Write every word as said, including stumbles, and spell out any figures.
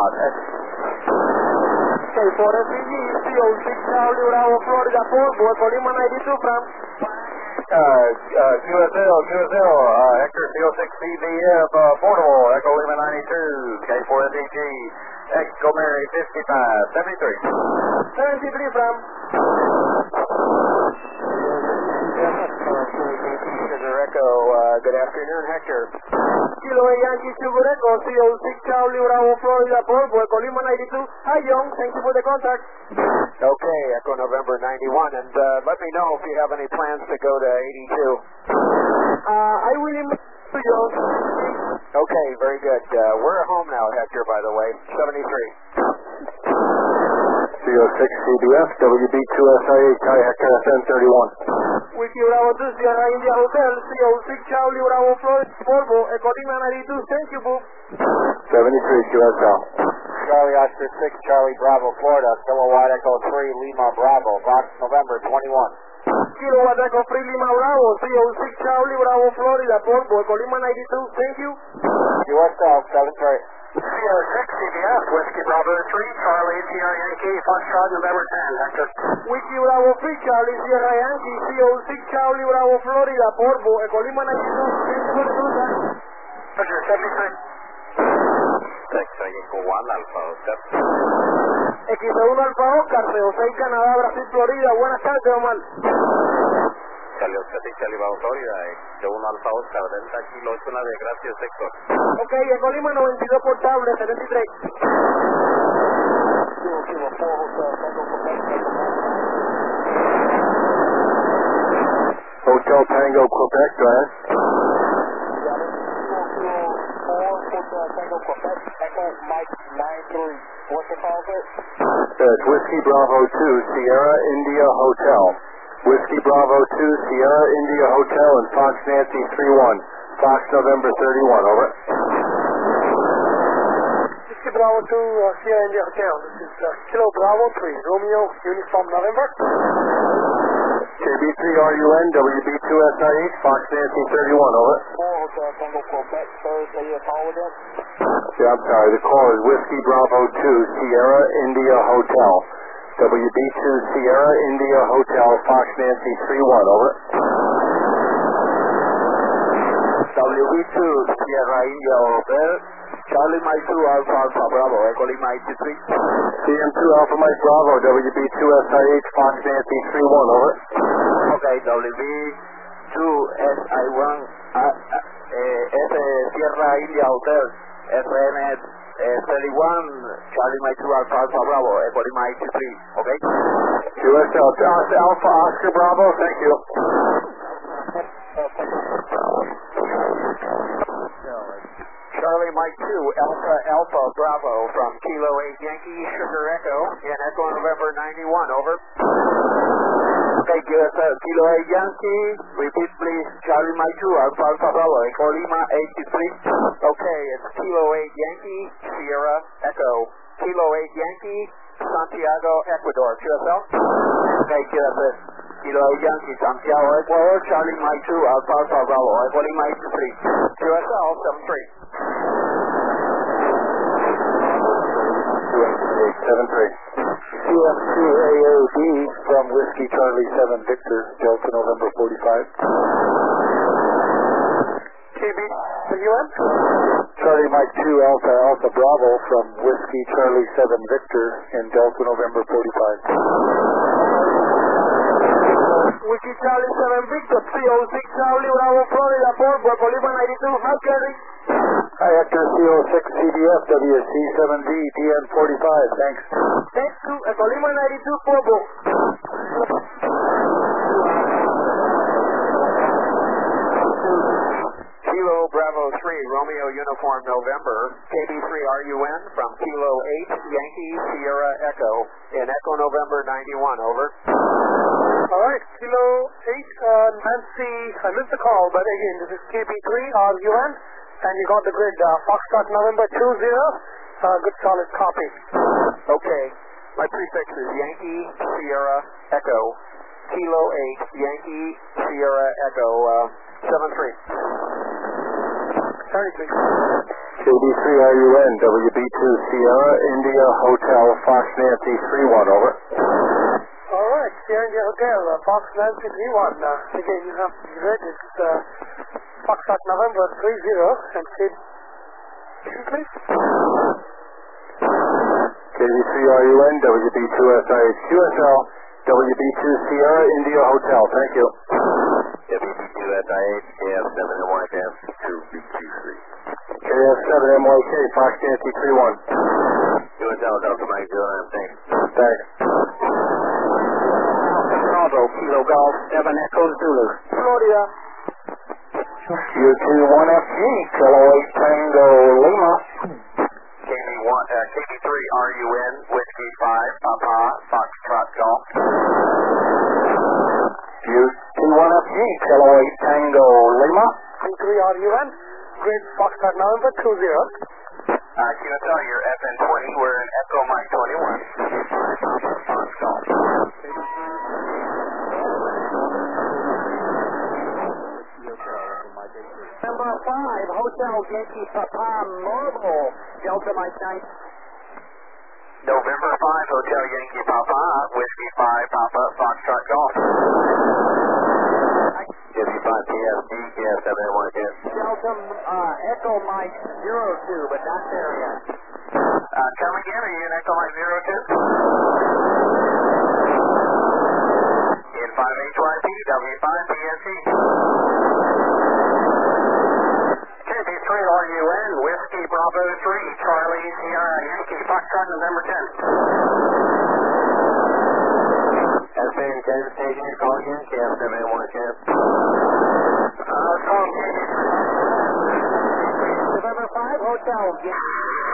spot. Okay, for S V G, C O six Charlie Bravo, Florida, Fort Worth, Colima ninety-two from... Uh, uh, Q S L, Q S L, uh, Hector C O six C V F, uh, Portable, Echo Lima ninety-two, K four S E G, Echo Mary fifty-five, seventy-three. seventy-three from... Sugar Echo, uh, good afternoon, Hector. Kilo A Yankee Sugar Echo, C O six Charlie Bravo, Florida, Fort Worth, Colima ninety-two. Hi, John, thank you for the contact. Okay, Echo November ninety-one, and uh, let me know if you have any plans to go to eighty-two. Uh, I will email to you. Okay, very good. Uh, we're at home now, Hector, by the way, seventy-three. C O six C B F, W B two S I eight, Kai Hector S N thirty-one. Wiki Bravo two, Sierra India Hotel, C O six Charlie Bravo, Florida, Volvo, Echo Lima ninety-two. Thank you, Boop. seventy-three, Q S L. Charlie Oscar six, Charlie Bravo, Florida, Kilowatt Echo three, Lima Bravo, Fox November twenty-one. Kilowatt Echo three, Lima Bravo, C O six Charlie Bravo, Florida, Volvo, Echo Lima ninety-two. Thank you. Q S L, seven three. C O six C B F, Whiskey Bravo three, Charlie Sierra Yankee, Foxtrot November ten, Hector. Wiki Bravo three, Charlie Sierra Yankee, C O six Charlie Bravo, Florida, Volvo, Echo Lima ninety-two. Thank you for the contact. Roger, seventy-three. Texas Echo one, Alpha Oscar. X uno Alfa Oscar, C O seis Canadá, Brasil, Florida. Buenas tardes, Omar. Charlie Oscar seis, Charlie Bravo, Florida, X uno Alfa Oscar, Delta Kilo ocho, de gracias, Héctor. Ok, Echo Lima noventa y dos portable, setenta y tres. Hotel Tango, Quebec, go ahead. It's Whiskey Bravo two, Sierra India Hotel. Whiskey Bravo two, Sierra India Hotel, and Fox Nancy three one. Fox November thirty-one, over. Whiskey Bravo two, uh, Sierra India Hotel. This is uh, Kilo Bravo three, Romeo, Uniform November. K B three R U N, W B two S I H, Fox Nancy thirty-one, over. four Hotel Tango Quebec, sir, say your call again. Yeah, I'm sorry, the call is Whiskey Bravo two, Sierra India Hotel. W B two Sierra India Hotel, Fox Nancy three one, over. W B two Sierra India Hotel, Charlie Mike two Alpha Alpha Bravo, Echo Lima eighty-three. C M two Alpha Mike Bravo, W B two S I H, Fox Nancy three one, over. Okay, W B two S I one, uh, uh, S Sierra India Hotel, S N thirty-one, Charlie Mike two Alpha Alpha Bravo, Echo Lima eighty-three, okay? Q S L, Alpha Oscar Bravo, thank you. Charlie Mike two, Alpha Alpha Bravo from Kilo eight Yankee, Sugar Echo, in Echo November ninety-one, over. Okay, Q S L, Kilo eight Yankee, repeat please, Charlie Mike two, Alpha Alpha Bravo, Echo Lima eighty-three. Okay, it's Kilo eight Yankee, Sierra Echo, Kilo eight Yankee, Santiago, Ecuador, Q S L. Okay, Q S L, Kilo eight Yankee, Santiago, Ecuador, Charlie Mike two, Alpha Alpha Bravo, Echo Lima eighty-three. Q S L, seven three. seven three. C F two A A B from Whiskey Charlie seven Victor, Delta November forty-five. K B, are you in? Charlie Mike two Alpha Alpha Bravo from Whiskey Charlie seven Victor in Delta November forty-five. Whiskey Charlie seven Victor, C O six Charlie Bravo, Florida, Fort Worth, Echo Lima ninety-two. Hi, Kerry. Hi, Hector, C O six C B F, W C seven D, D N forty-five, thanks. Thanks to Echo Lima ninety-two, Volvo. Kilo Bravo three, Romeo Uniform November, K B three R U N from Kilo eight, Yankee Sierra Echo, in Echo November ninety-one, over. All right, Kilo eight, uh, Nancy, I missed the call, but again, this is K B three R U N, and you got the grid, uh, Foxtrot November two zero, uh, good solid copy. Okay, my prefix is Yankee Sierra Echo, Kilo eight, Yankee Sierra Echo, uh, seven three. Charlie, please. K B three R U N, W B two Sierra India Hotel Fox Nancy three one, over. All right, Sierra India Hotel, uh, Fox Nancy three one. Uh, again, you have read it's uh, Foxtrot November three zero, and say, please. K B three R U N, W B two S I H Q S L, W B two Sierra India Hotel, thank you. W B two S I H, K F seven M Y K, two B two three. K F seven M Y K, Fox Nancy three one. U S L Delta Mike zero nine, thanks. Thanks. Bravo, Kilo Golf, seven Echo Zulu. Florida. U two one F G, Kilo eight Tango Lima. K B one, uh, K B three R U N, Whiskey five, Papa, Foxtrot Golf. U two one F G, Kilo eight Tango Lima. K three R U N, Grid Foxtrot November two zero. Uh, Q S L, you're F N twenty, we're in Echo Mike twenty-one. Fox Golf. Number five, Hotel Yankee Papa Mobile, Delta Mike nine. November five, Hotel Yankee Papa, Whiskey five, Papa, Foxtrot Golf. W five P S D, K F seven M Y K. Delta, uh, Echo Mike zero two, but not there yet. Uh, come again, are you in Echo Mike zero two? In five H Y P, W five P S D. K B three R U N, Whiskey Bravo three, Charlie Sierra Yankee Foxtrot November ten. S N Kansas Station, you call again, K F seven M Y K. Uh, call November five, Hotel. Yeah.